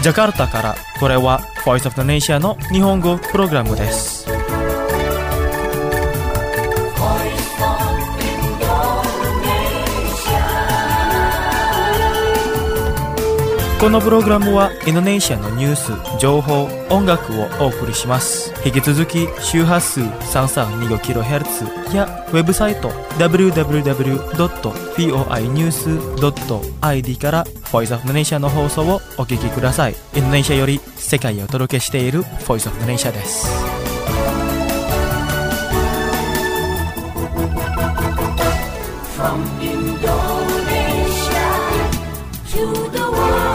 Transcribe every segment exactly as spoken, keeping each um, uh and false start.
ジャカルタから、これは Voice of the Nation の日本語プログラムです。このプログラムはインドネシアのニュース、情報、音楽をお送りします。引き続き周波数 さんさんにごキロヘルツ やウェブサイト ダブリューダブリューダブリュードットフォイニュースドットアイディー から Voice of the Nation の放送をお聞きください。インドネシアより世界へお届けしている Voice of the Nation です。From Indonesia to the world.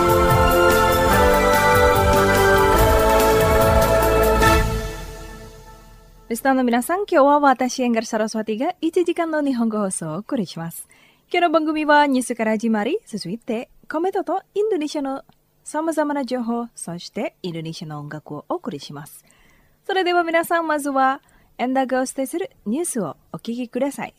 リスナーの皆さん、今日は私、エンガル・サラスワティがいちじかんの日本語放送をお送りします。今日の番組はニュースから始まり、続いてコメントとインドネシアの様々な情報、そしてインドネシアの音楽をお送りします。それでは皆さん、まずはエンダーがお伝えするニュースをお聞きください。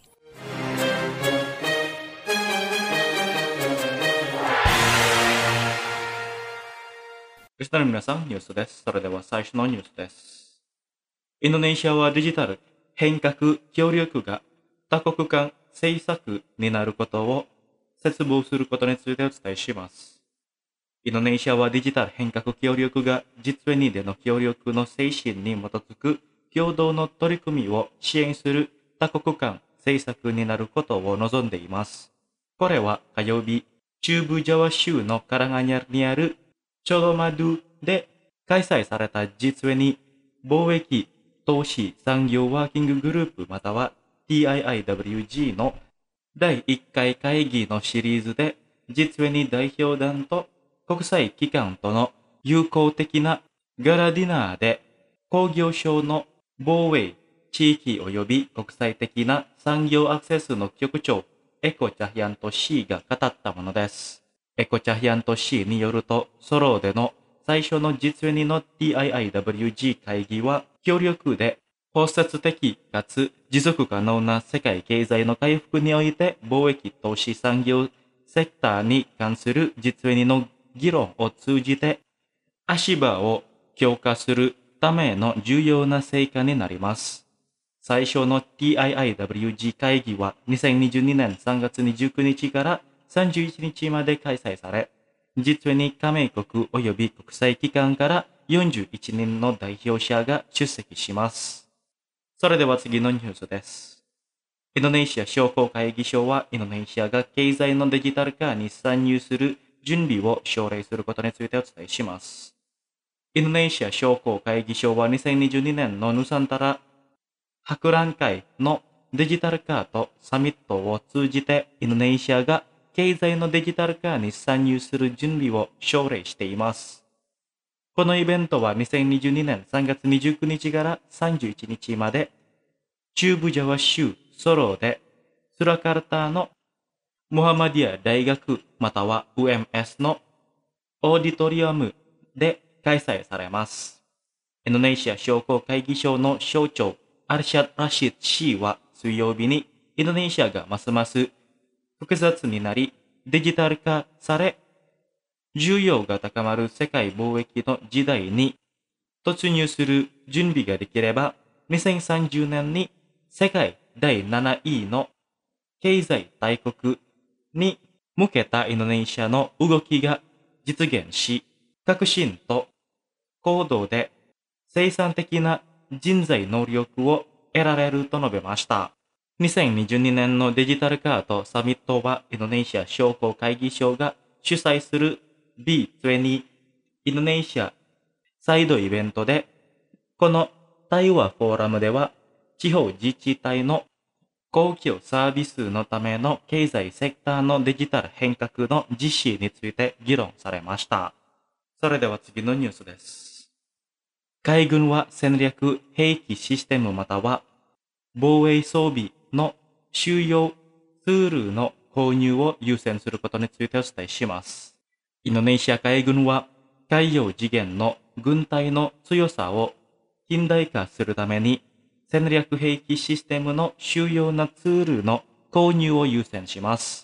リスナーの皆さん、ニュースです。それでは最初のニュースです。インドネシアはデジタル変革協力が多国間政策になることを切望することについてお伝えします。インドネシアはデジタル変革協力が実にでの協力の精神に基づく共同の取り組みを支援する多国間政策になることを望んでいます。これは火曜日、中部ジャワ州のカラガニャにあるチョロマドゥで開催された実に貿易投資産業ワーキンググループまたは ティーアイアイダブリュージー のだいいっかい会議のシリーズで実に代表団と国際機関との友好的なガラディナーで工業省の防衛地域及び国際的な産業アクセスの局長エコチャヒアント C が語ったものです。エコチャヒアント C によるとソロでの最初の実にの ティーアイアイダブリュージー 会議は協力で包摂的かつ持続可能な世界経済の回復において貿易投資産業セクターに関する実にの議論を通じて足場を強化するための重要な成果になります。最初の ティーアイアイダブリュージー 会議はにせんにじゅうにねんさんがつにじゅうくにちからさんじゅういちにちまで開催され、実に加盟国及び国際機関からよんじゅういちにんの代表者が出席します。それでは次のニュースです。インドネシア商工会議所はインドネシアが経済のデジタル化に参入する準備を奨励することについてお伝えします。インドネシア商工会議所はにせんにじゅうにねんのヌサンタラ博覧会のデジタル化とサミットを通じてインドネシアが経済のデジタル化に参入する準備を奨励しています。このイベントはにせんにじゅうにねんさんがつにじゅうくにちからさんじゅういちにちまで中部ジャワ州ソロでスラカルタのムハマディア大学または ユーエムエス のオーディトリアムで開催されます。インドネシア商工会議所の省庁アルシャッド・ラシッド氏は水曜日にインドネシアがますます複雑になりデジタル化され重要が高まる世界貿易の時代に突入する準備ができればにせんさんじゅうねんに世界だいなないの経済大国に向けたインドネシアの動きが実現し、革新と行動で生産的な人材能力を得られると述べました。にせんにじゅうにねんのデジタルカードサミットはインドネシア商工会議所が主催する ビーにじゅう インドネシアサイドイベントで、この対話フォーラムでは地方自治体の公共サービスのための経済セクターのデジタル変革の実施について議論されました。それでは次のニュースです。海軍は戦略兵器システムまたは防衛装備の収容ツールの購入を優先することについてお伝えします。インドネシア海軍は海洋次元の軍隊の強さを近代化するために戦略兵器システムの主要なツールの購入を優先します。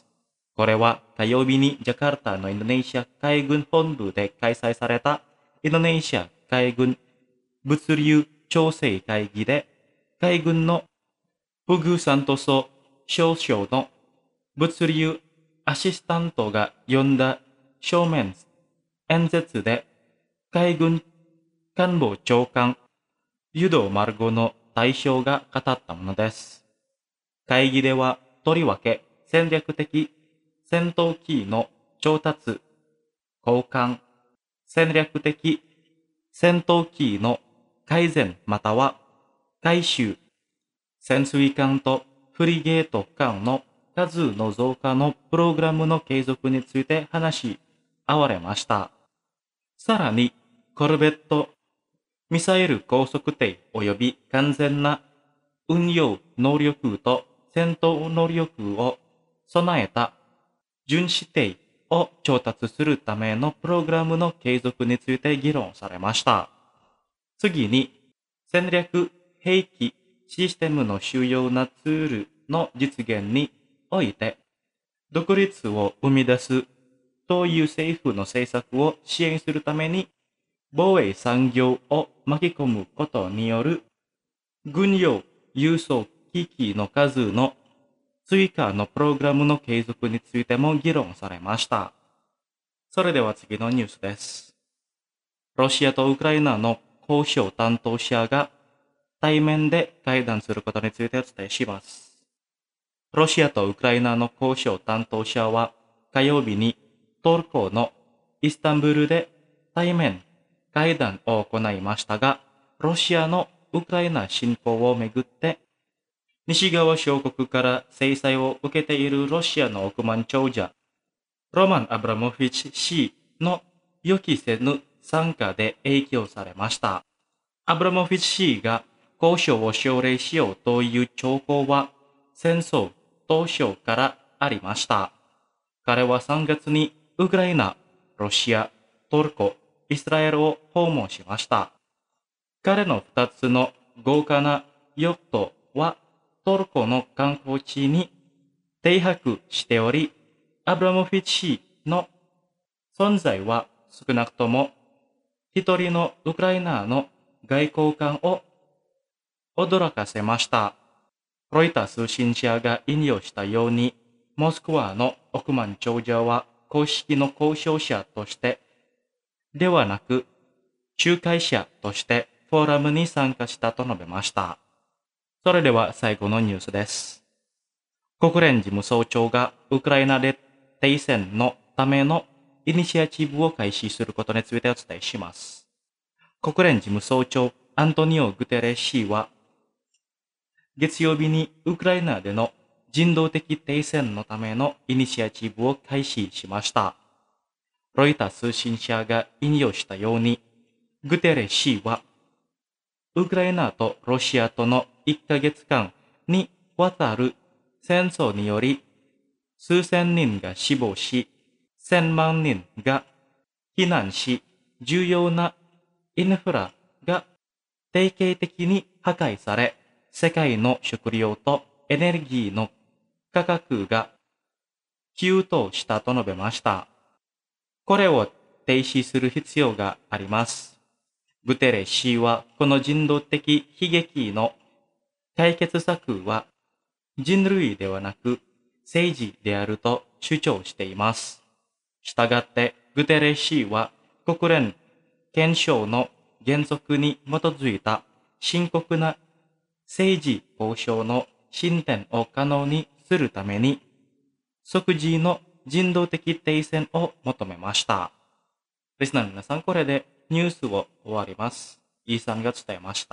これは火曜日にジャカルタのインドネシア海軍本部で開催されたインドネシア海軍物流調整会議で、海軍のフグサントソ少将の物流アシスタントが呼んだ正面演説で、海軍官房長官ユド・マルゴの代表が語ったものです。会議では、とりわけ戦略的戦闘機の調達、交換、戦略的戦闘機の改善または改修、潜水艦とフリゲート艦の数の増加のプログラムの継続について話し合われました。さらに、コルベット、ミサイル高速艇及び完全な運用能力と戦闘能力を備えた巡視艇を調達するためのプログラムの継続について議論されました。次に、戦略兵器システムの主要なツールの実現において、独立を生み出すという政府の政策を支援するために、防衛産業を巻き込むことによる軍用輸送機器の数の追加のプログラムの継続についても議論されました。それでは次のニュースです。ロシアとウクライナの交渉担当者が対面で会談することについてお伝えします。ロシアとウクライナの交渉担当者は火曜日にトルコのイスタンブールで対面会談を行いましたが、ロシアのウクライナ侵攻をめぐって、西側諸国から制裁を受けているロシアの億万長者、ロマン・アブラモフィチ氏の予期せぬ参加で影響されました。アブラモフィチ氏が交渉を奨励しようという兆候は戦争当初からありました。彼はさんがつにウクライナ、ロシア、トルコ、イスラエルを訪問しました。彼のふたつの豪華なヨットはトルコの観光地に停泊しており、アブラモフィチ氏の存在は少なくとも一人のウクライナの外交官を驚かせました。ロイター通信社が引用したように、モスクワの億万長者は公式の交渉者としてではなく、仲介者としてフォーラムに参加したと述べました。それでは最後のニュースです。国連事務総長がウクライナで停戦のためのイニシアチブを開始することについてお伝えします。国連事務総長アントニオ・グテレス氏は、月曜日にウクライナでの人道的停戦のためのイニシアチブを開始しました。ロイター通信社が引用したように、グテレス氏は、ウクライナとロシアとのいっかげつかんにわたる戦争により、数千人が死亡し、千万人が避難し、重要なインフラが定型的に破壊され、世界の食料とエネルギーの価格が急騰したと述べました。これを停止する必要があります。グテレス氏はこの人道的悲劇の解決策は人類ではなく政治であると主張しています。したがってグテレス氏は国連憲章の原則に基づいた深刻な政治交渉の進展を可能にするために即時の人道的停戦を求めました。リスナーの皆さん、これでニュースを終わります。イーさんが伝えました。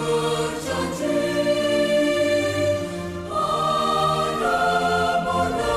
Ada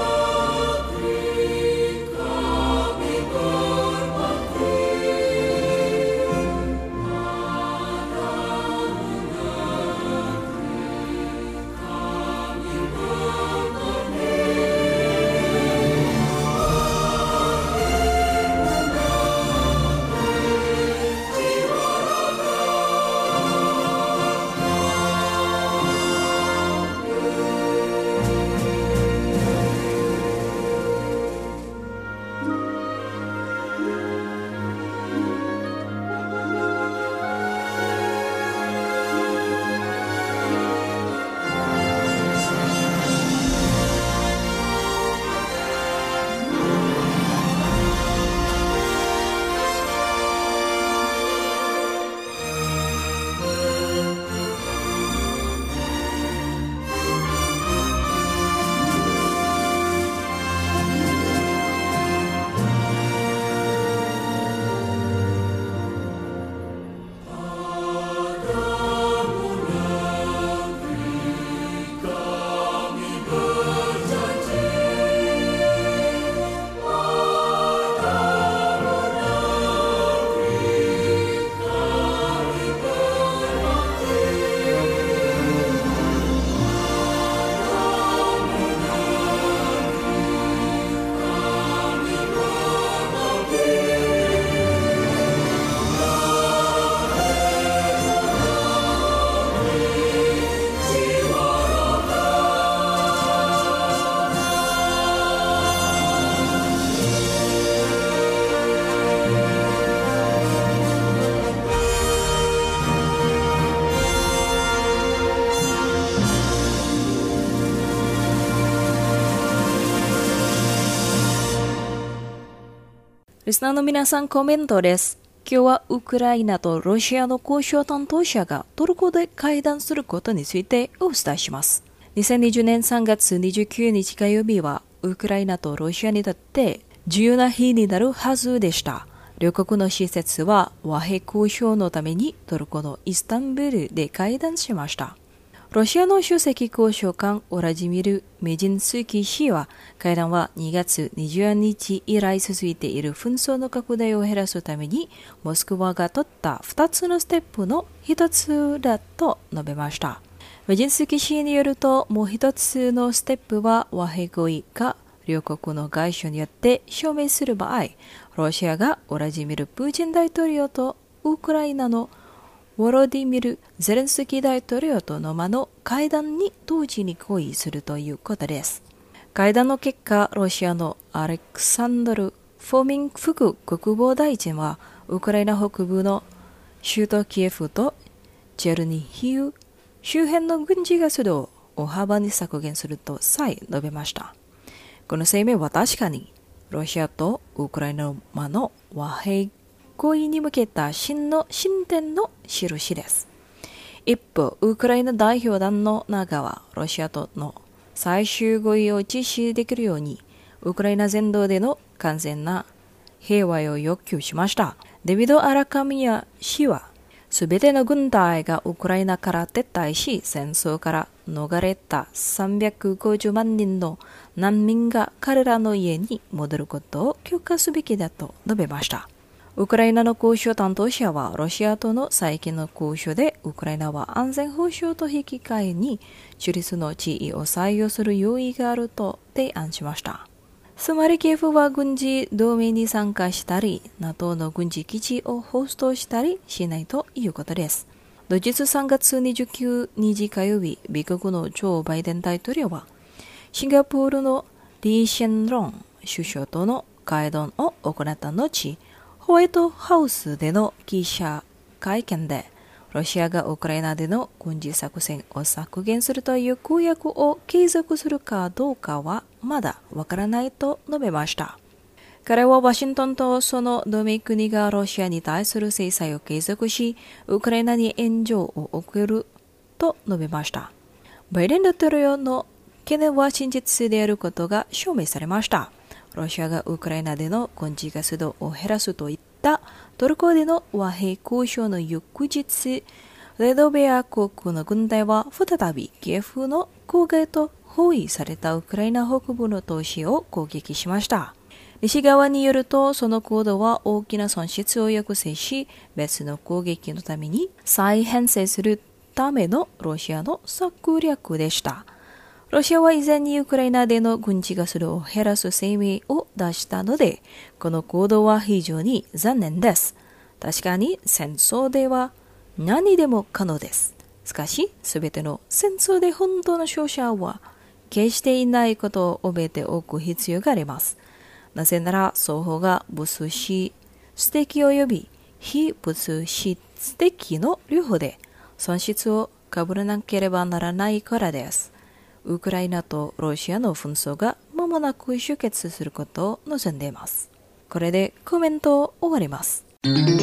リスナーの皆さん、コメントです。今日はウクライナとロシアの交渉担当者がトルコで会談することについてお伝えします。にせんにじゅうねんさんがつにじゅうくにち火曜日はウクライナとロシアにとって重要な日になるはずでした。両国の施設は和平交渉のためにトルコのイスタンブールで会談しました。ロシアの首席交渉官ウラジミル・メジンスキー氏は、会談はにがつにじゅうよっか以来続いている紛争の拡大を減らすために、モスクワが取ったふたつのステップの一つだと述べました。メジンスキー氏によると、もう一つのステップは和平合意が両国の外相によって証明する場合、ロシアがウラジミル・プーチン大統領とウクライナのウォロディミル・ゼレンスキー大統領との間の会談に同時に合意するということです。会談の結果、ロシアのアレクサンドル・フォーミン副国防大臣は、ウクライナ北部の首都キエフとチェルニヒウ周辺の軍事活動を大幅に削減すると再述べました。この声明は確かに、ロシアとウクライナの間の和平合意に向けた真の進展の印です。一方、ウクライナ代表団の中は、ロシアとの最終合意を実施できるように、ウクライナ全土での完全な平和を要求しました。デビド・アラカミア氏は、すべての軍隊がウクライナから撤退し、戦争から逃れたさんびゃくごじゅうまんにんの難民が彼らの家に戻ることを許可すべきだと述べました。ウクライナの交渉担当者は、ロシアとの最近の交渉で、ウクライナは安全保障と引き換えに、中立の地位を採用する用意があると提案しました。つまり、キエフは軍事同盟に参加したり、NATO の軍事基地をホストしたりしないということです。同日さんがつにじゅうくにち火曜日、米国のジョー・バイデン大統領は、シンガポールのリー・シェンロン首相との会談を行った後、ホワイトハウスでの記者会見で、ロシアがウクライナでの軍事作戦を削減するという公約を継続するかどうかはまだわからないと述べました。彼はワシントンとその同盟国がロシアに対する制裁を継続し、ウクライナに援助を送ると述べました。バイデン大統領の懸念は真実であることが証明されました。ロシアがウクライナでの軍事活動を減らすといったトルコでの和平交渉の翌日、レドベア国の軍隊は再びキエフの郊外と包囲されたウクライナ北部の都市を攻撃しました。西側によると、その行動は大きな損失を抑制し、別の攻撃のために再編成するためのロシアの策略でした。ロシアは以前にウクライナでの軍事活動を減らす声明を出したので、この行動は非常に残念です。確かに戦争では何でも可能です。しかし、すべての戦争で本当の勝者は決していないことを覚えておく必要があります。なぜなら、双方が物資素敵及び非物質的の両方で損失を被らなければならないからです。ウクライナとロシアの紛争が間もなく終結することを望んでいます。これでコメントを終わります。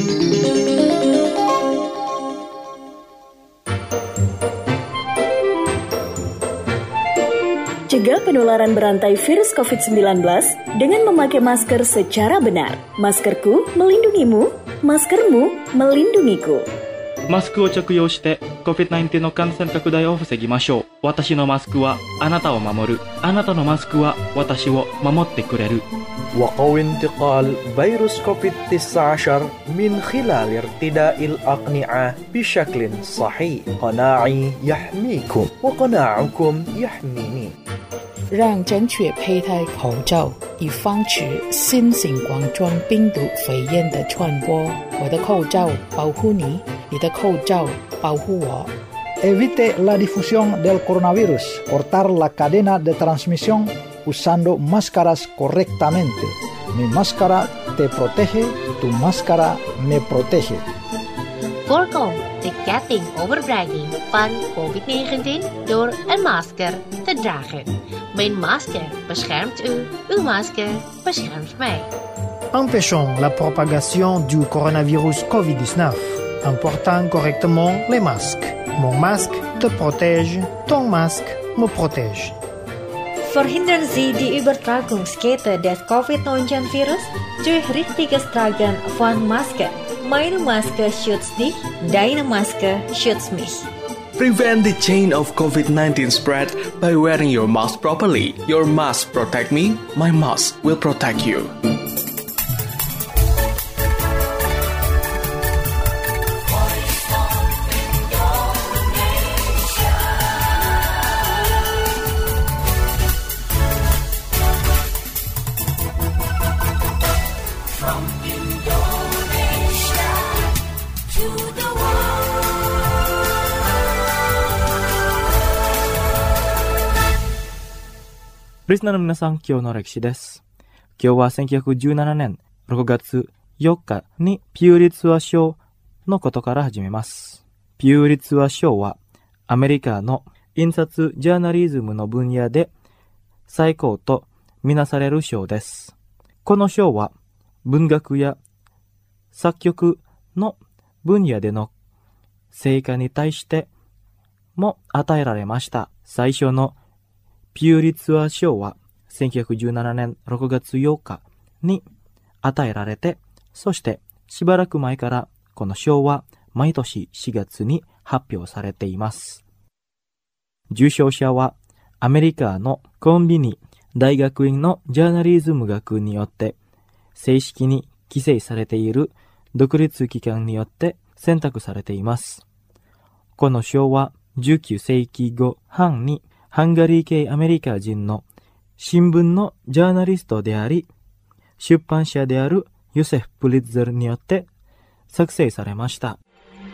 Cegah penularan berantai virus covid sembilan belas dengan memakai masker secara benar. Maskerku melindungimu, maskermu melindungiku. マスクを着用して コビッドナインティーン の感染拡大を防ぎましょう。私のマスクはあなたを守る。あなたのマスクは私を守ってくれる。 وقوي انتقال فيروس كوفيد تسعة عشر من خلال ارتداء الأقنعة بشكل صحيح. قناعي يحميكم وقناعكم يحميني. 让正确佩戴口罩，以防止新型冠状病毒肺炎的传播。我的口罩保护你，你的口罩保护我。 Evite la difusión del coronavirus. Cortar la cadena de transmisión usando máscaras correctamente. Mi máscara te protege, tu máscara me protege. Voorkom de ketting overbrenging van covid negentien door een masker te dragen. Mijn masker beschermt u, uw masker beschermt mij. empêchons la propagation du coronavirus covid dix-neuf en portant correctement les masques. Mon masque te protège, ton masque me protège. Verhindern Sie die Übertragungskette des covid neunzehn Virus durch richtiges Tragen von Maske. Meine Maske schützt dich, deine Maske schützt mich. Prevent the chain of covid nineteen spread by wearing your mask properly. Your mask protect me, my mask will protect you. リスナーの皆さん、今日の歴史です。今日はせんきゅうひゃくじゅうななねんろくがつよっかにピューリッツァー賞のことから始めます。ピューリッツァー賞はアメリカの印刷ジャーナリズムの分野で最高とみなされる賞です。この賞は文学や作曲の分野での成果に対しても与えられました。最初のピューリッツァー賞はせんきゅうひゃくじゅうななねんろくがつようかに与えられて、そしてしばらく前からこの賞は毎年しがつに発表されています。受賞者はアメリカのコンビニ大学院のジャーナリズム学によって正式に規制されている独立機関によって選択されています。この賞はじゅうきゅうせいきご半にハンガリー系アメリカ人の新聞のジャーナリストであり、出版社であるヨセフ・プリッツェルによって作成されました。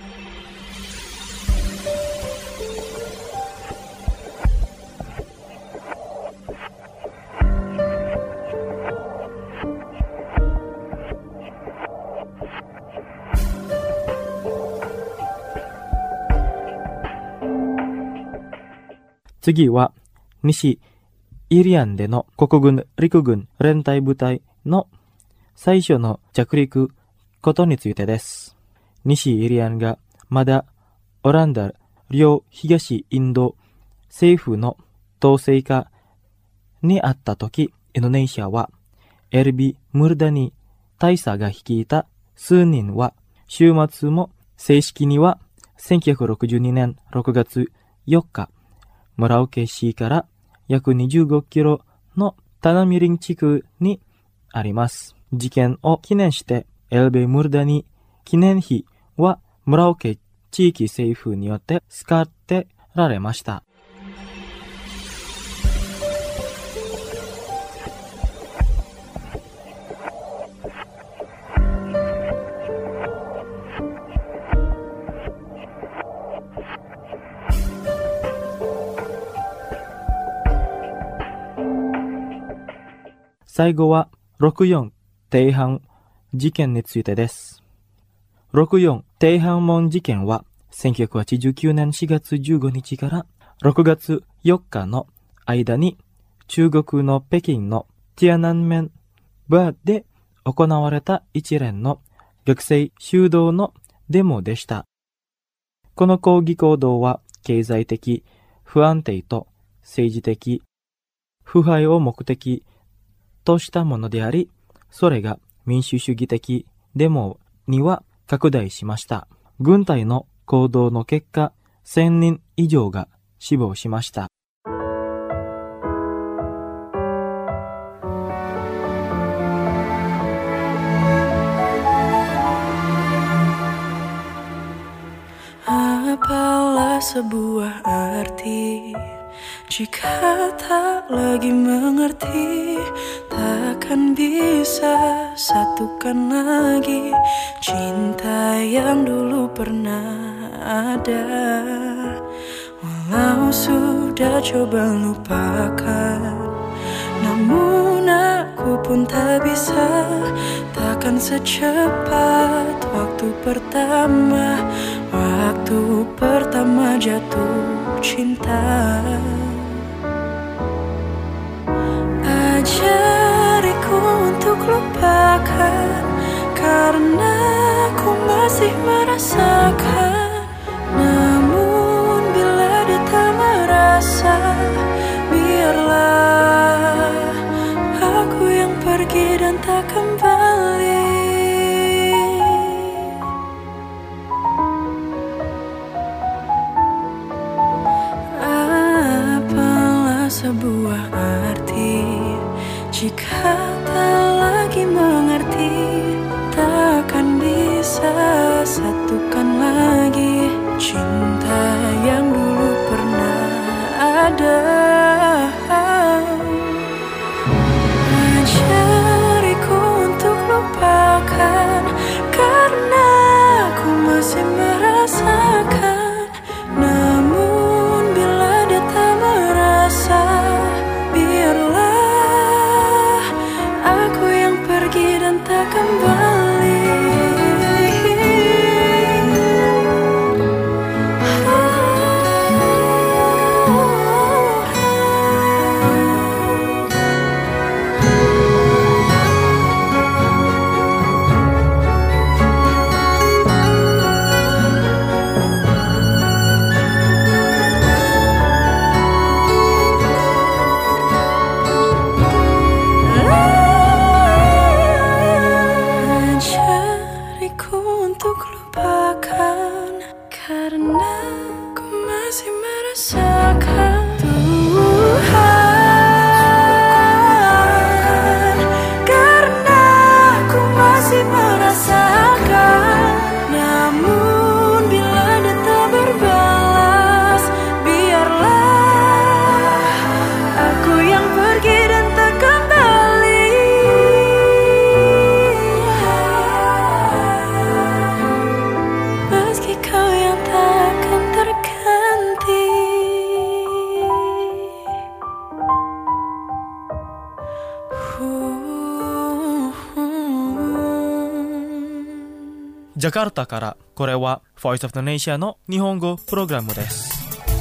次は西イリアンでの国軍陸軍連隊部隊の最初の着陸ことについてです。西イリアンがまだオランダ両東インド政府の統制下にあったとき、インドネシアはエルビ・ムルダニ大佐が率いた数人は週末も正式にはせんきゅうひゃくろくじゅうにねんろくがつよっかムラオケ市から約にじゅうごキロのタナミリン地区にあります。事件を記念してエルベ・ムルダニ記念碑はムラオケ地域政府によって使ってられました。最後はろくよん天安事件についてです。ろくよん天安門事件はせんきゅうひゃくはちじゅうきゅうねんしがつじゅうごにちからろくがつよっかの間に中国の北京のティアナンメンバーで行われた一連の学生修道のデモでした。この抗議行動は経済的不安定と政治的腐敗を目的としたものであり、それが民主主義的デモには拡大しました。軍隊の行動の結果、せんにん以上が死亡しました。 Apalah sebuah arti jika tak lagi mengerti, takkan bisa satukan lagi cinta yang dulu pernah ada. Walau sudah coba lupakan, namun aku pun tak bisa. Takkan secepat waktu pertama, waktu pertama jatuh cinta. Ajariku untuk lupakan lupakan, karena ku masih merasakan. Namun bila dia tak merasa, biarlah aku yang pergi dan tak kembali. Apalah sebuah arti jika tak lagi mengerti, takkan bisa satukan lagi cinta yang dulu pernah ada. Ajariku untuk lupakan, karena aku masih merasakan. Namun bila dia tak merasa, biarlah aku yang pergi dan tak kembali. Ajariku untuk lupakan, karena ku masih merasakan. Tuhan, karena ku masih merasakan. Namun bila dia tak berbalas, biarlah aku yang pergi dan tak kembali. Meski kau yang takkan terganti. Jakarta からこれは Voice of the Nation の日本語プログラムです。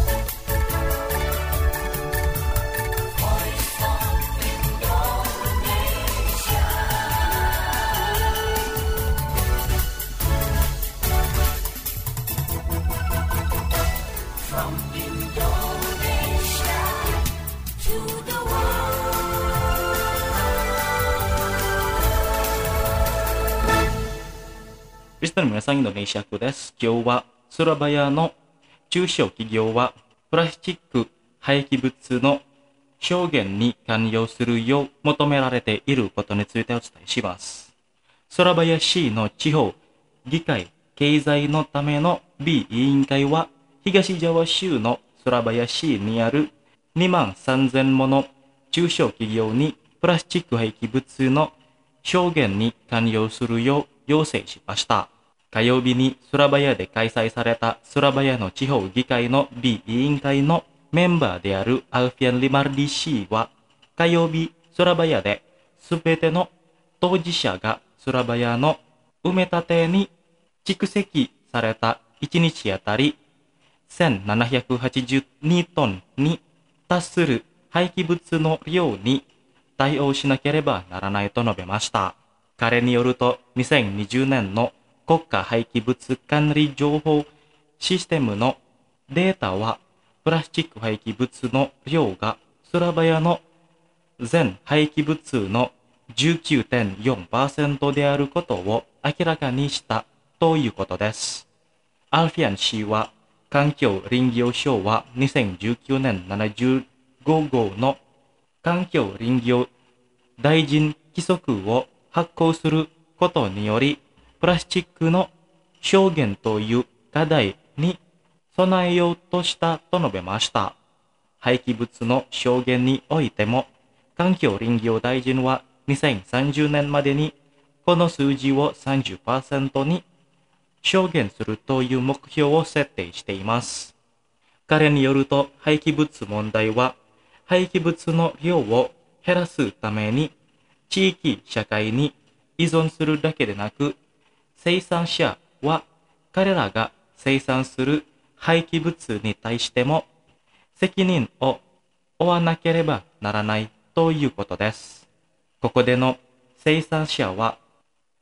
リスナーの皆さん、インドネシア語です。今日はスラバヤの中小企業はプラスチック廃棄物の削減に関与するよう求められていることについてお伝えします。スラバヤ市の地方議会経済のための B 委員会は東ジャワ州のスラバヤ市にあるにまんさんぜんもの中小企業にプラスチック廃棄物の削減に関与するよう要請しました。火曜日にスラバヤで開催されたスラバヤの地方議会の B 委員会のメンバーであるアルフィアン・リマルディ氏は火曜日スラバヤで全ての当事者がスラバヤの埋め立てに蓄積されたいちにちあたりせんななひゃくはちじゅうにトンに達する廃棄物の量に対応しなければならないと述べました。彼によるとにせんにじゅうねんの国家廃棄物管理情報システムのデータはプラスチック廃棄物の量がスラバヤの全廃棄物の じゅうきゅうてんよんパーセント であることを明らかにしたということです。アルフィアン氏は環境林業省はにせんじゅうきゅうねんななじゅうごごうの環境林業大臣規則を発行することによりプラスチックの削減という課題に備えようとしたと述べました。廃棄物の削減においても、環境林業大臣はにせんさんじゅうねんまでにこの数字を さんじゅっパーセント に削減するという目標を設定しています。彼によると廃棄物問題は廃棄物の量を減らすために地域社会に依存するだけでなく、生産者は彼らが生産する廃棄物に対しても責任を負わなければならないということです。ここでの生産者は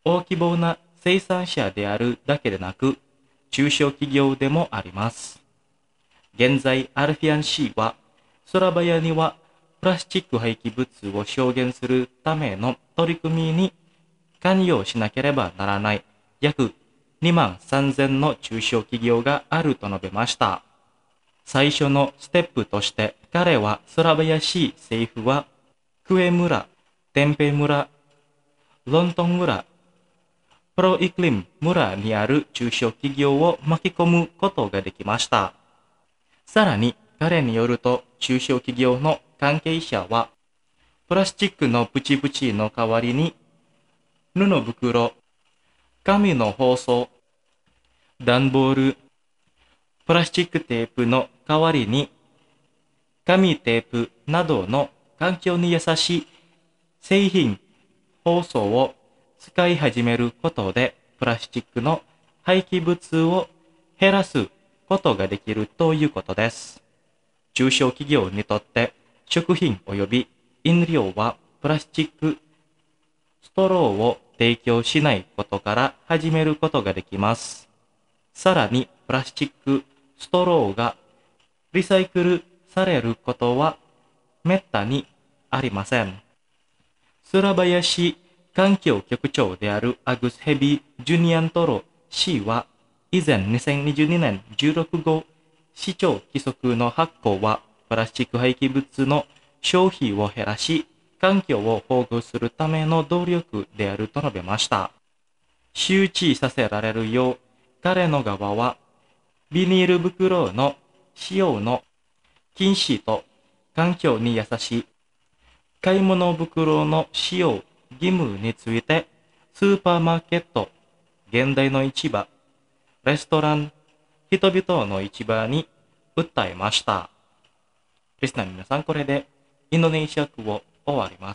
大規模な生産者であるだけでなく、中小企業でもあります。現在、アルフィアン市は、スラバヤにはプラスチック廃棄物を証言するための取り組みに関与しなければならない約にまんさんぜんの中小企業があると述べました。最初のステップとして彼はスラバヤ市政府はクエ村、テンペ村、ロントン村、プロイクリム村にある中小企業を巻き込むことができました。さらに彼によると中小企業の関係者はプラスチックのプチプチの代わりに布袋、紙の包装、段ボール、プラスチックテープの代わりに紙テープなどの環境に優しい製品包装を使い始めることでプラスチックの廃棄物を減らすことができるということです。中小企業にとって食品及び飲料はプラスチックストローを提供しないことから始めることができます。さらにプラスチックストローがリサイクルされることはめったにありません。スラバヤ市環境局長であるアグス・ヘビ・ジュニアントロ氏は以前にせんにじゅうにねんじゅうろくごう市長規則の発行はプラスチック廃棄物の消費を減らし環境を保護するための努力であると述べました。周知させられるよう彼の側はビニール袋の使用の禁止と環境に優しい買い物袋の使用義務についてスーパーマーケット、現代の市場、レストラン、人々の市場に訴えました。リスナーの皆さん、これでインドネシア語を終わります。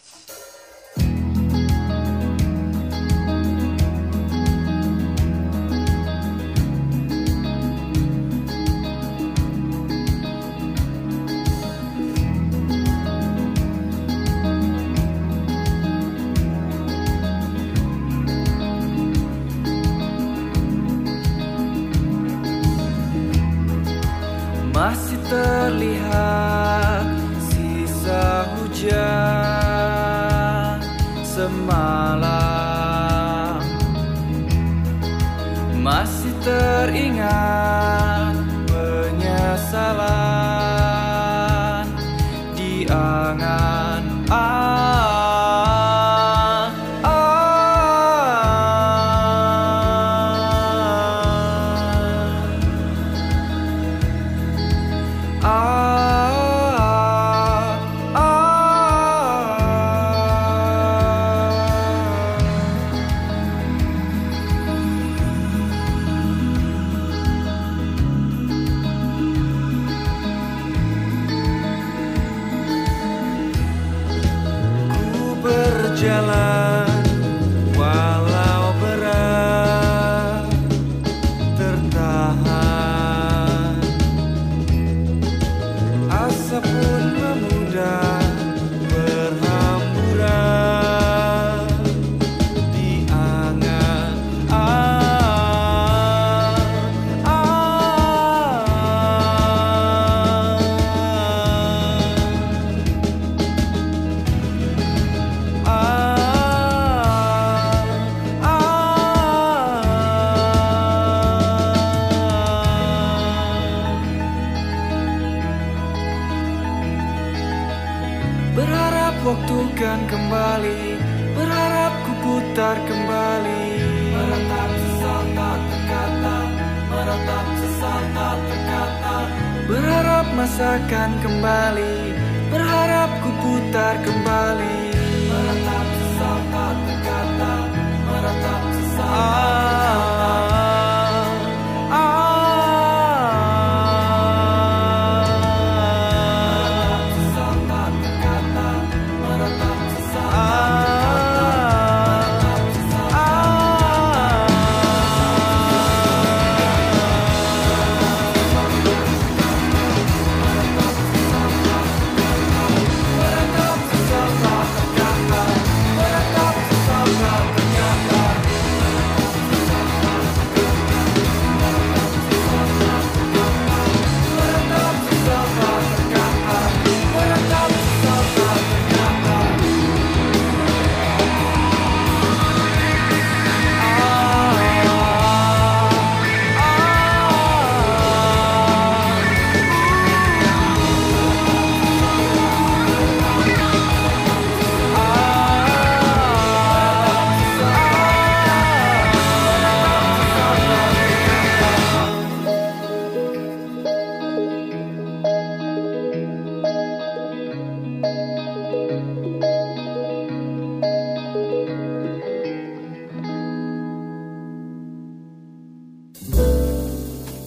Masih terlihat sisa hujan semalam. Masih teringat penyesalan di angan-angan. Berjalan walau berat tertahan, asa pun memudar berhamburan di Berharap waktu kan kembali, berharap ku putar kembali. Meratap sesal tak terkata, meratap sesal tak terkata. Berharap masa kan kembali, berharap ku putar kembali. Meratap sesal tak terkata, meratap sesal tak terkata. Meratap sesal tak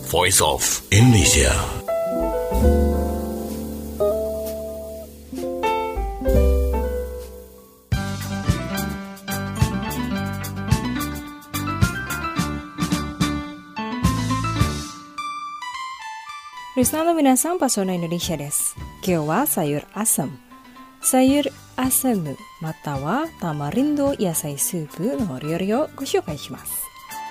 Voice of Indonesia. Listenerの皆さん、パソナインドネシアです。今日はsayur asam、sayur asamまたはタマリンド野菜スープの料理をご紹介します。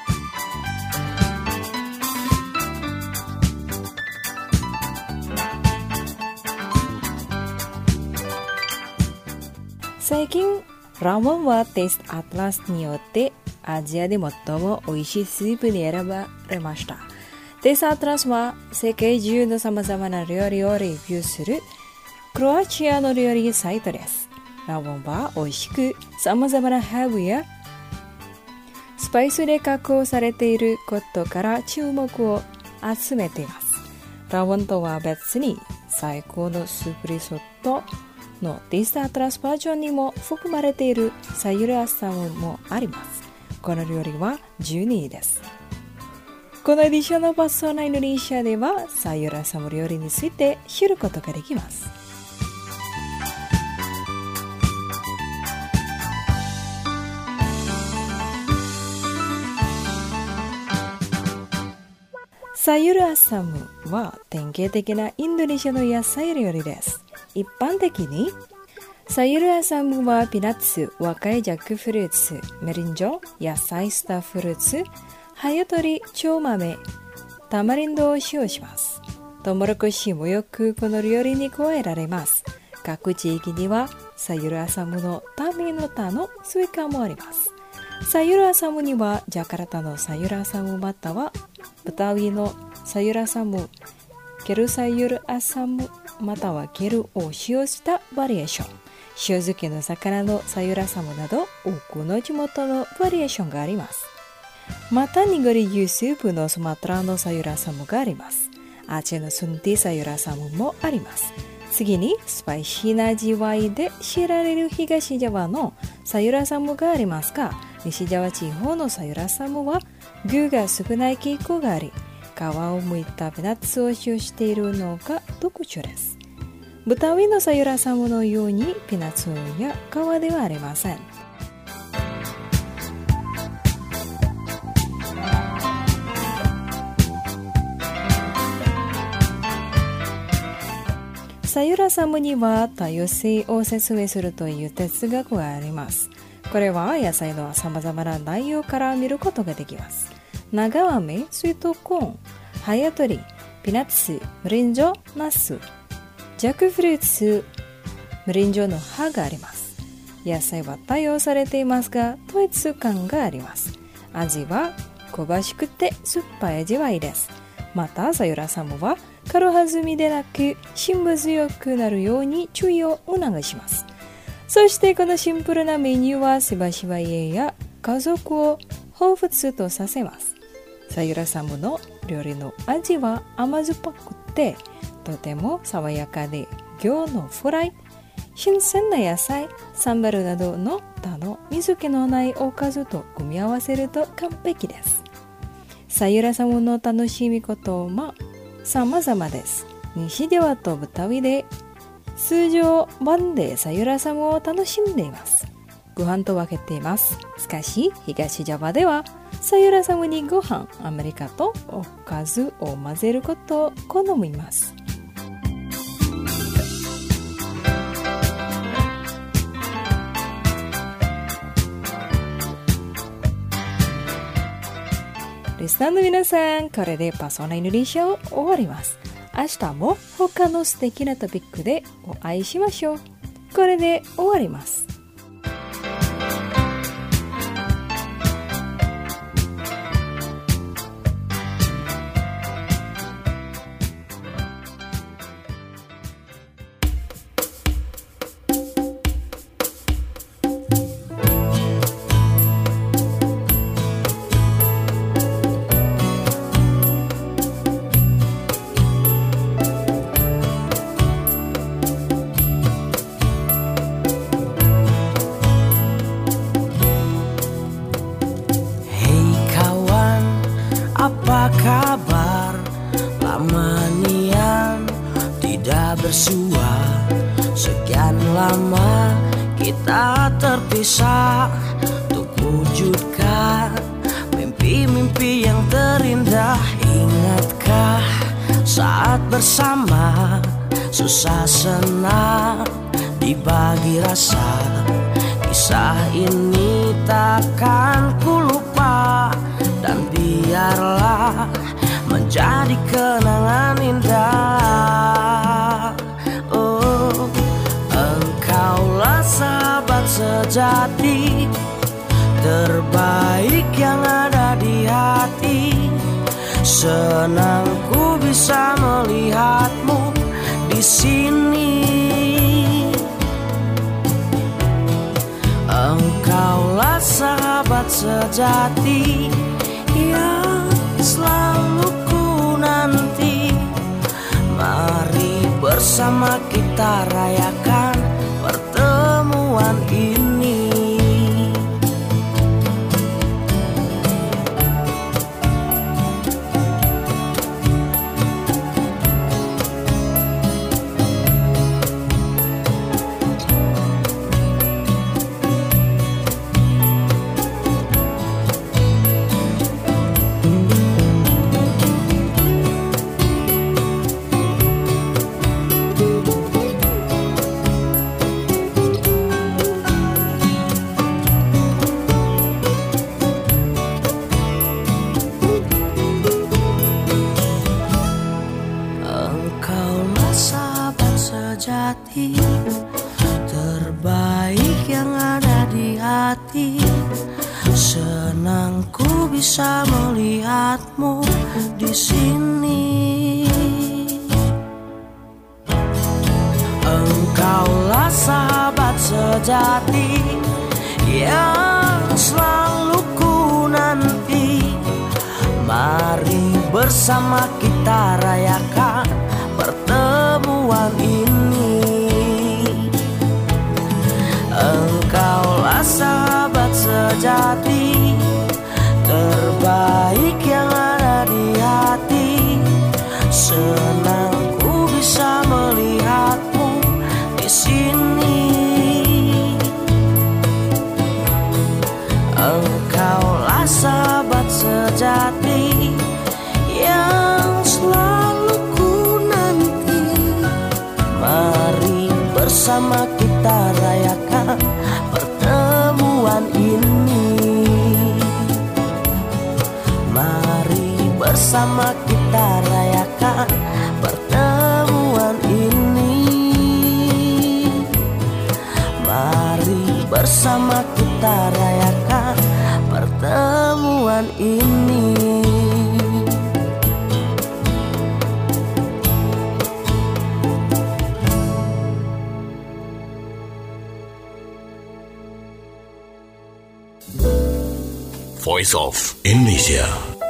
最近、ラーメンはテイストアトラスによってアジアで最も美味しいスープに選ばれました。テイストアトラスは世界中の様々な料理をレビューするクロアチアの料理サイトです。ラーメンは美味しく様々なハーブやスパイスで加工されていることから注目を集めています。ラーメンとは別に最高のスープリゾットのテイストアトラスバージョンにも含まれているsayur asamもあります。この料理はじゅうにいです。このエディションのパソナインドネシアではsayur asam料理について知ることができます。sayur asamは典型的なインドネシアの野菜料理です。一般的にsayur asamはピーナッツ、若いジャックフルーツ、メリンジョ、野菜スターフルーツ、ハヤトリ、超豆、タマリンドを使用します。トウモロコシもよくこの料理に加えられます。各地域にはsayur asamの他名の他のスイカもあります。sayur asamにはジャカルタのsayur asamまたはブタウイのsayur asam、ケルsayur asamまたはケルを使用したバリエーション、塩漬けの魚のsayur asamなど多くの地元のバリエーションがあります。また濁り牛スープのスマトラのsayur asamがあります。アチェのスンティsayur asamもあります。次にスパイシーな味わいで知られる東ジャワのsayur asamがありますが、西ジャワ地方のsayur asamは具が少ない傾向があり、皮を剥いたピーナッツを使用しているのが特徴です。ブタウイのsayur asamのようにピーナッツや皮ではありません。sayur asamには多様性を説明するという哲学があります。これは野菜の様々な内容から見ることができます。長雨、スイートコーン、ハヤトリ、ピーナッツ、メリンジョ、ナス、ジャックフルーツ、メリンジョの葉があります。野菜は多用されていますが、統一感があります。味は香ばしくて酸っぱい味わいです。また、sayur asamは軽はずみでなく、辛抱強くなるように注意を促します。そしてこのシンプルなメニューはしばしば家や家族を彷彿とさせます。sayur asamの料理の味は甘酸っぱくてとても爽やかで、魚のフライ、新鮮な野菜、サンバルなどの他の水気のないおかずと組み合わせると完璧です。sayur asamの楽しみ方は様々です。西ではとブタウイで通常晩でsayur asamを楽しんでいます。ご飯と分けています。しかし東ジャワではsayur asamにご飯、アメリカとおかずを混ぜることを好みます。リスナーの皆さん、これでパソナインドネシアを終わります。明日も他の素敵なトピックでお会いしましょう。これで終わります。 Apa kabar? bersua. Sekian lama kita terpisah untuk wujudkan mimpi-mimpi yang terindah. Ingatkah saat bersama, susah senang dibagi rasa. Kisah ini takkan ku lupa, dan biarlah menjadi kenangan indah. Oh, engkaulah sahabat sejati, terbaik yang ada di hati. Senang ku bisa melihatmu di sini. Engkaulah sahabat sejati yang selalu ku nanti. Mari bersama kita rayakan pertemuan ini. Terbaik yang ada di hati. Senang ku bisa melihatmu di sini. Engkaulah sahabat sejati yang selalu ku nanti. Mari bersama kita rayakan pertemuan ini. Engkaulah sahabat sejati, terbaik yang ada di hati. Senang ku bisa melihatmu di sini. Engkaulah sahabat sejati yang selalu ku nanti. Mari bersama kita rayakan pertemuan ini. Mari bersama kita rayakan pertemuan ini. Mari bersama kita rayakan pertemuan ini. Voice of Indonesia.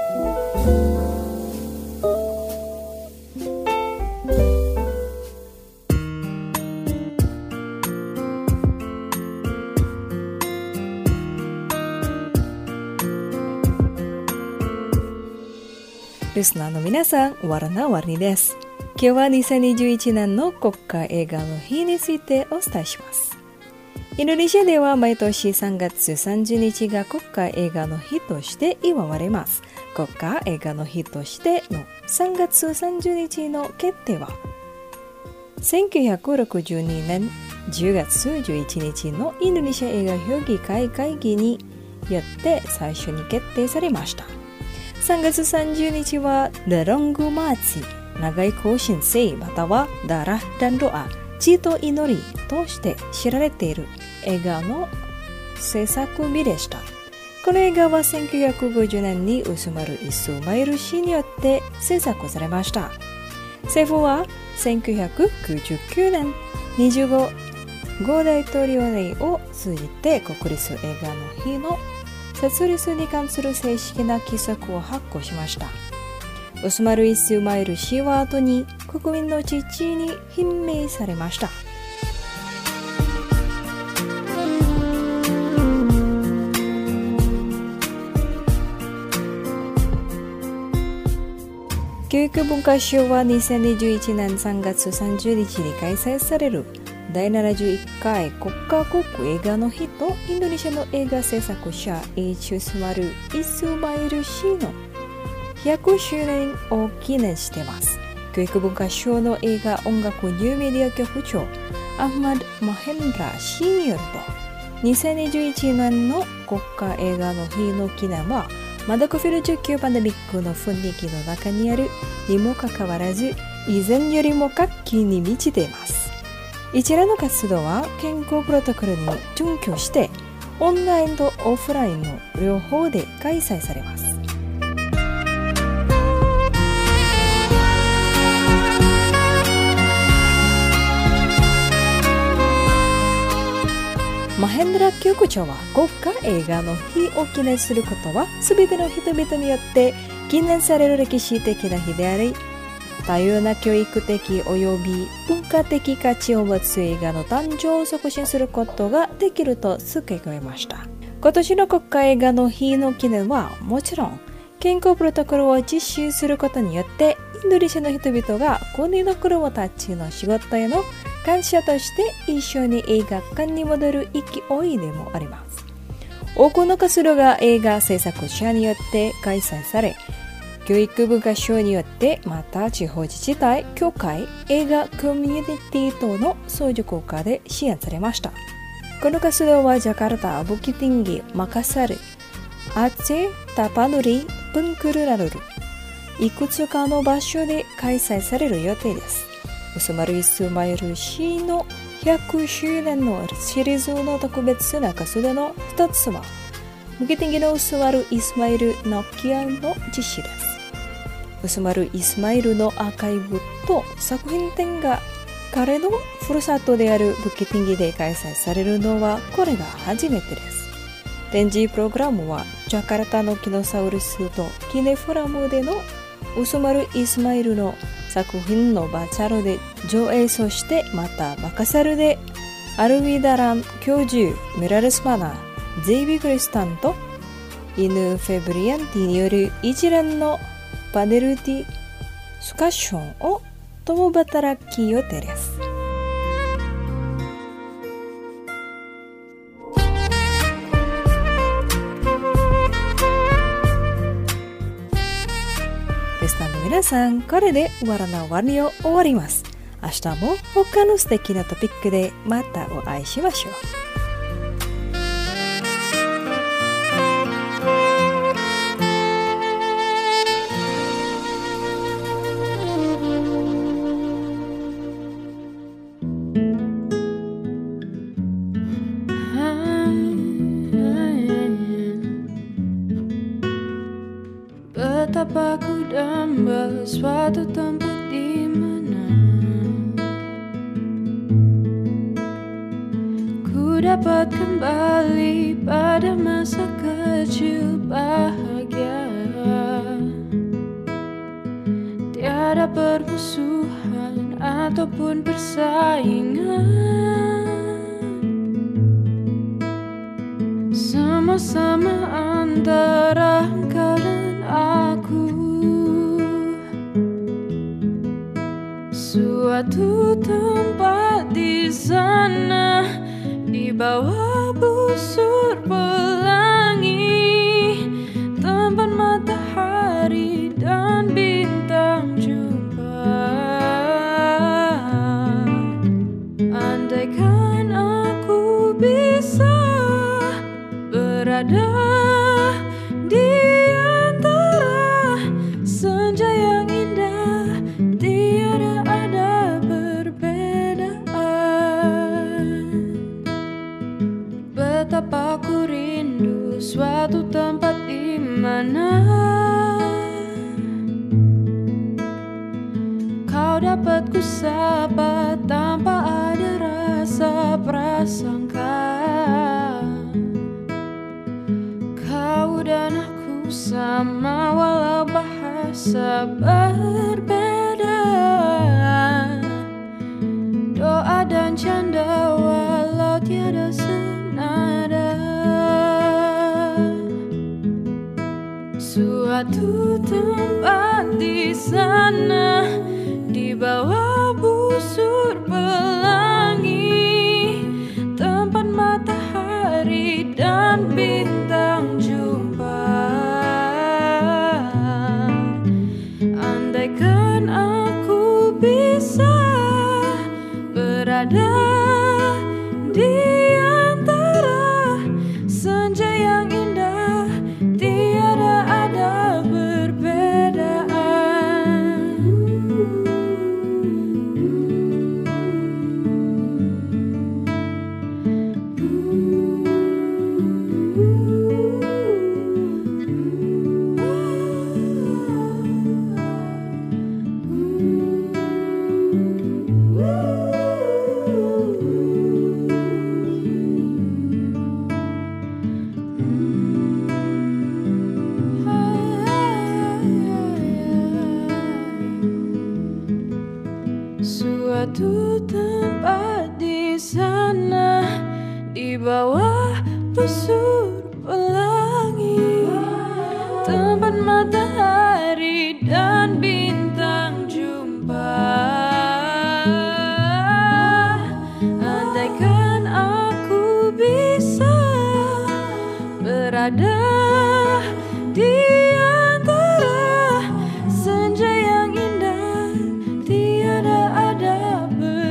Listenerの皆さん、warna-warni desu. 今日はにせんにじゅういちねんの国家映画の日についてお伝えします。インドネシアでは毎年さんがつさんじゅうにちが国家映画の日として祝われます。国家映画の日としてのさんがつさんじゅうにちの決定は、せんきゅうひゃくろくじゅうにねんじゅうがつじゅういちにちのインドネシア映画評議会会議によって最初に決定されました。さんがつさんじゅうにちはThe Ronggu Machi、長い行進生またはDarah dan Doa、血と祈りとして知られている映画の制作日でした。この映画はせんきゅうひゃくごじゅうねんにウスマル・イスマイル氏によって制作されました。政府はせんきゅうひゃくきゅうじゅうきゅうねんにじゅうご号大統領令を通じて国立映画の日の設立に関する正式な規則を発行しました。ウスマル・イスマイル氏は後に国民の父に任命されました。 教育文化賞はにせんにじゅういちねんさんがつさんじゅうにちに開催されるだいななじゅういっかい国家国映画の日とインドネシアの映画制作者Hウスマル・イスマイル氏のひゃくしゅうねんを記念しています。教育文化賞の映画音楽ニューメディア局長アフマド・マヘンドラ氏によると、にせんにじゅういちねんの国家映画の日の記念はまだコビドじゅうきゅう パンデミックの雰囲気の中にあるにもかかわらず、以前よりも活気に満ちています。一連の活動は健康プロトコルに準拠してオンラインとオフラインの両方で開催されます。マヘンドラ局長は国家映画の日を記念することは全ての人々によって記念される歴史的な日であり、多様な教育的及び文化的価値を持つ映画の誕生を促進することができると付け加えました。今年の国家映画の日の記念はもちろん健康プロトコルを実施することによってインドネシアの人々が国の子供たちの仕事への感謝として一緒に映画館に戻る勢いでもあります。多くの活動が映画制作者によって開催され、教育文化省によってまた地方自治体、協会、映画コミュニティ等の相乗効果で支援されました。この活動はジャカルタ、ブキティンギ、マカサル、アーチェ、タパヌリ、ブンクルラルル、いくつかの場所で開催される予定です。ウスマル・イスマイル氏のひゃくしゅうねんのシリーズの特別な活動の一つは、ブキティンギのウスマル・イスマイル・ノキアの実施です。ウスマル・イスマイルのアーカイブと作品展が彼のふるさとであるブキティンギで開催されるのはこれが初めてです。展示プログラムはジャカルタのキノサウルスとキネフォラムでのウスマル・イスマイルの作品のバーチャルで上映、そしてまたマカサルでアルウィダラン教授、ミラルスマナー、ゼイビ・クリスタンとイヌ・フェブリアンティによる一連のパネルディスカッションを共働き予定です。リスナーの皆さん、これでわらなわりを終わります。明日も他の素敵なトピックでまたお会いしましょう。 Betapa ku damba suatu tempat di mana ku dapat kembali pada masa kecil bahagia. Tiada permusuhan ataupun persaingan, sama-sama antara engkau dan aku. Suatu tempat di sana, di bawah busur pelangi, tempat matahari dan bintang jumpa. Andaikan aku bisa berada di antara senja yang indah, tiada ada perbedaan. Betapa ku rindu suatu tempat di mana kau dapat ku sapa tanpa ada rasa prasangka. Kau dan aku sama walau bahasa berbeda, doa dan canda walau tiada senada. Suatu Suatu tempat di sana, di bawah busur pelangi, tempat matahari dan bintang jumpa. Andaikan aku bisa berada di antara senja yang indah, tiada ada perbedaan. Suatu tempat di sana, di bawah busur pelangi, tempat matahari dan bintang jumpa. Andaikan aku bisa berada di antara senja yang indah, tiada ada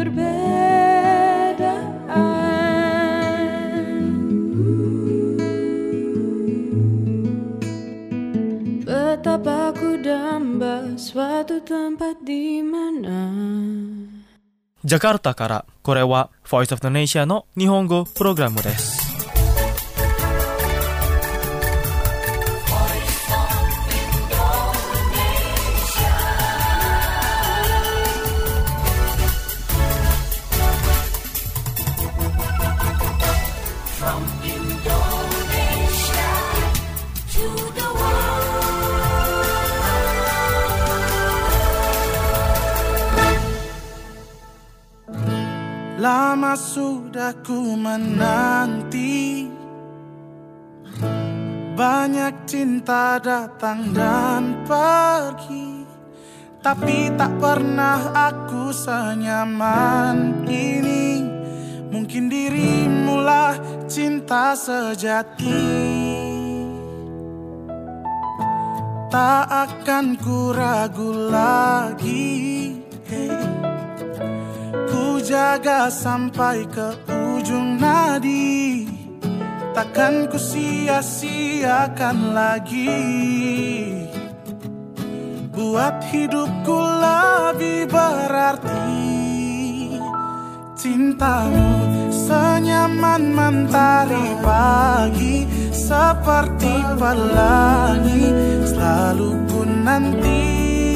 perbedaan. Betapa ku damba suatu tempat di mana. Jakarta からこれは Voice of Indonesia の日本語プログラムです。 Lama sudah ku menanti, banyak cinta datang dan pergi, tapi tak pernah aku senyaman ini. Mungkin dirimulah cinta sejati. Tak akan ku ragu lagi, hey. Ku jaga sampai ke ujung nadi, takkan ku sia-siakan lagi. Buat hidupku lebih berarti, cintamu senyaman mentari pagi, seperti pelangi selalu ku nanti.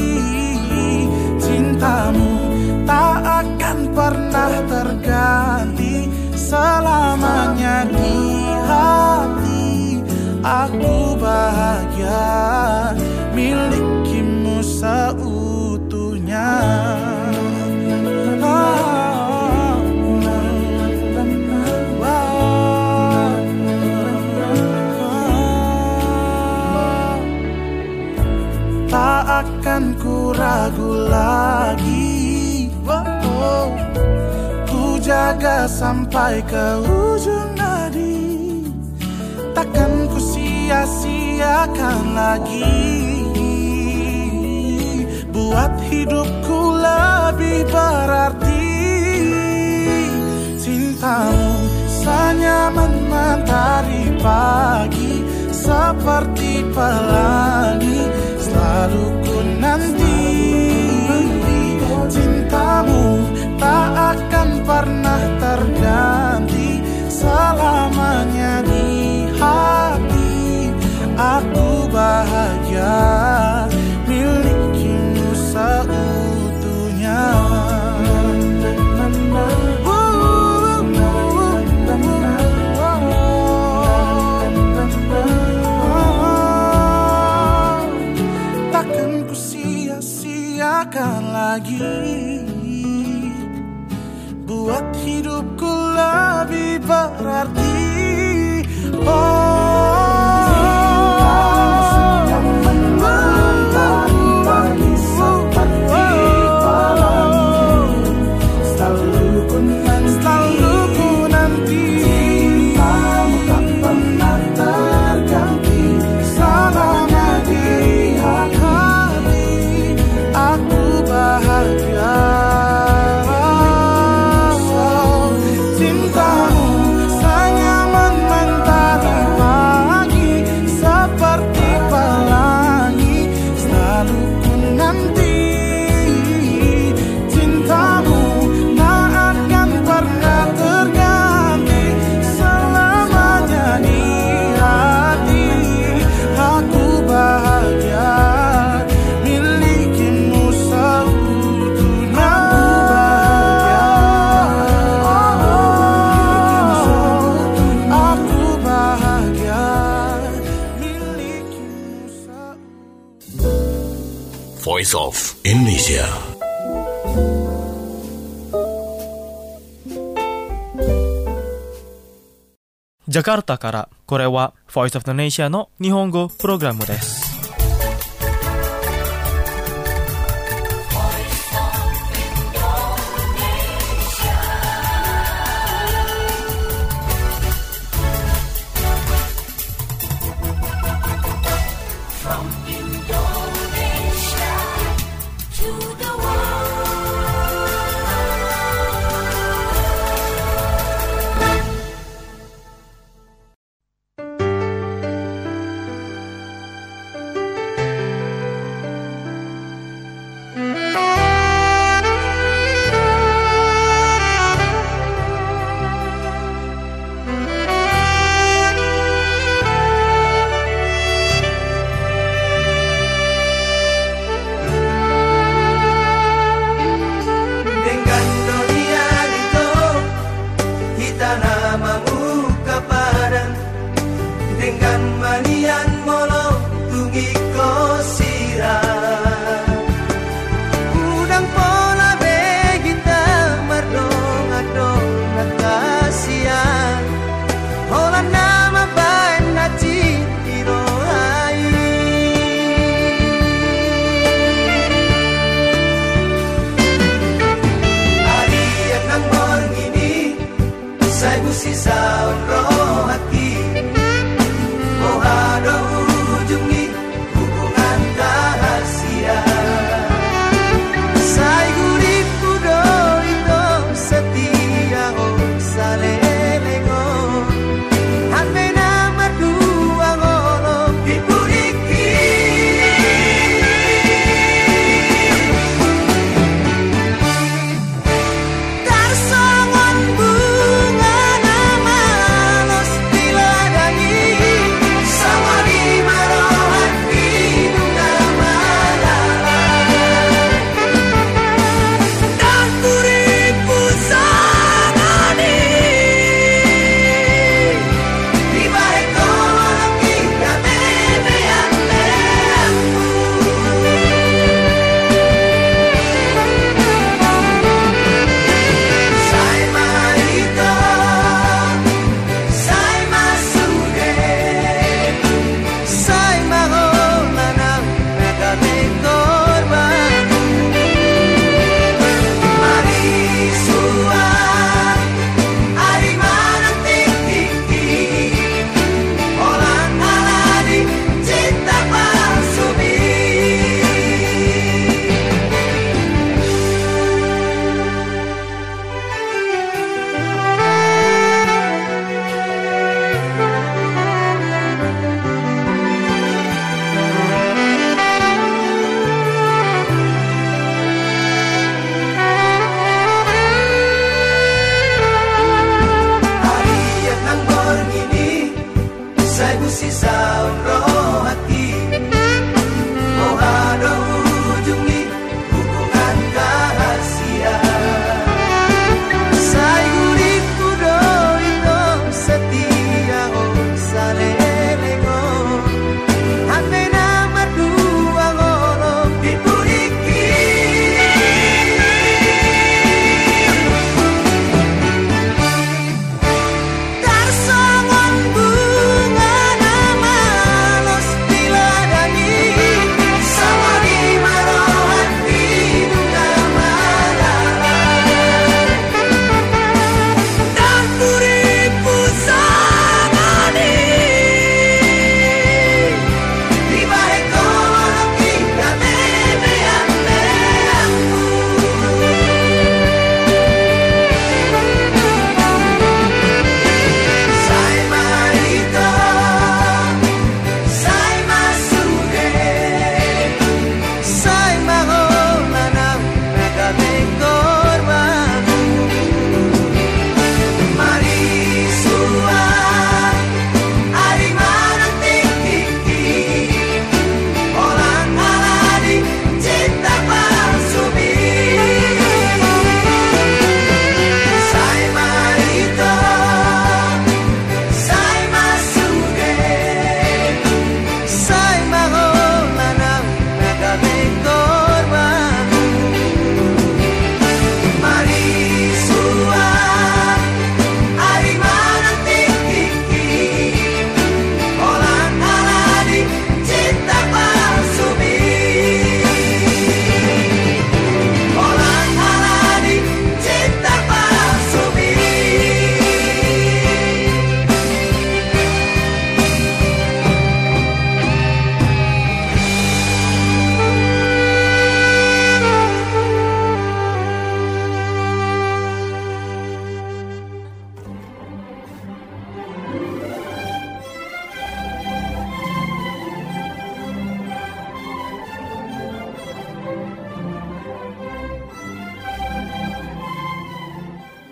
Cintamu tak akan pernah terganti, selamanya di hati. Aku bahagia milikimu seutuhnya. Tak akan ku ragu lagi, oh, ku jaga sampai ke ujung nadi, takkan ku sia-siakan lagi. Buat hidupku lebih berarti, cintamu senyaman mentari pagi, seperti pelangi selalu ku nanti. Cintamu tak akan pernah terganti, selamanya di hati. Aku bahagia milikimu seutuhnya. Takkan ku sia-siakan lagi, buat hidupku lebih berarti. Oh, Voice of Indonesia. Jakarta からこれは Voice of Indonesia の日本語プログラムです。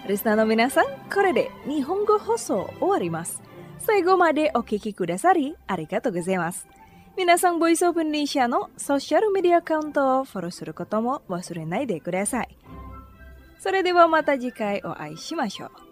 リスナーの皆さん、これで日本語放送終わります。最後までお聞きくださりありがとうございます。皆さん、ボイスオブインドネシアのソーシャルメディアアカウントをフォローすることも忘れないでください。それではまた次回お会いしましょう。